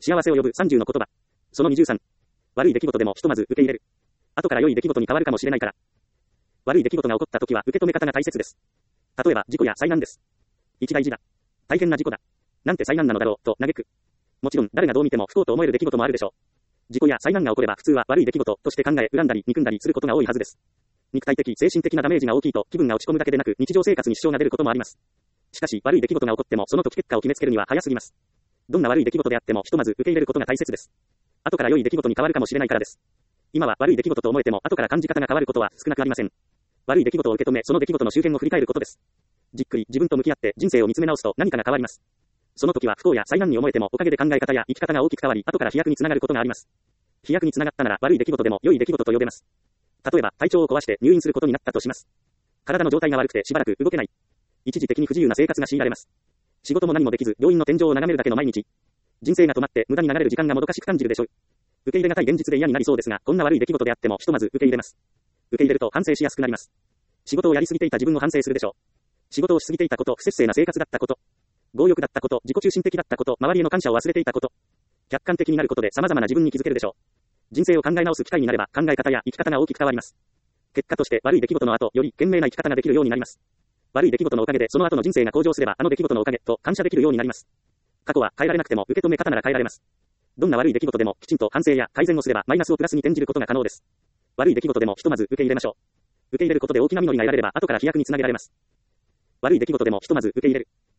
幸せを呼ぶ30の言葉。その23。悪い出来事でもひとまず受け入れる。後から良い出来事に変わるかもしれないから。悪い出来事が起こった時は受け止め方が大切です。例えば事故や災難です。一大事だ。大変な事故だ。なんて災難なのだろう、と嘆く。もちろん誰がどう見ても不幸と思える出来事もあるでしょう。事故や災難が起これば普通は悪い出来事として考え恨んだり憎んだりすることが多いはずです。肉体的、精神的なダメージが大きいと気分が落ち込むだけでなく日常生活に支障が出ることもあります。しかし悪い出来事が起こってもその時結果を決めつけるには早すぎます。どんな悪い出来事であってもひとまず受け入れることが大切です。後から良い出来事に変わるかもしれないからです。今は悪い出来事と思えても後から感じ方が変わることは少なくありません。悪い出来事を受け止めその出来事の周辺を振り返ることです。じっくり自分と向き合って人生を見つめ直すと何かが変わります。その時は不幸や災難に思えてもおかげで考え方や生き方が大きく変わり後から飛躍につながることがあります。飛躍につながったなら悪い出来事でも良い出来事と呼べます。例えば体調を壊して入院することになったとします。体の状態が悪くてしばらく動けない。一時的に不自由な生活が強いられます。仕事も何もできず病院の天井を眺めるだけの毎日。人生が止まって無駄に流れる時間がもどかしく感じるでしょう。受け入れがたい現実で嫌になりそうですが、こんな悪い出来事であってもひとまず受け入れます。受け入れると反省しやすくなります。仕事をやりすぎていた自分を反省するでしょう。仕事をしすぎていたこと、不節制な生活だったこと、強欲だったこと、自己中心的だったこと、周りへの感謝を忘れていたこと、客観的になることで様々な自分に気づけるでしょう。人生を考え直す機会になれば考え方や生き方が大きく変わります。結果として悪い出来事の後、より賢明な生き方ができるようになります。悪い出来事のおかげでその後の人生が向上すればあの出来事のおかげと感謝できるようになります。過去は変えられなくても受け止め方なら変えられます。どんな悪い出来事でもきちんと反省や改善をすればマイナスをプラスに転じることが可能です。悪い出来事でもひとまず受け入れましょう。受け入れることで大きな実りが得られれば後から飛躍につなげられます。悪い出来事でもひとまず受け入れる。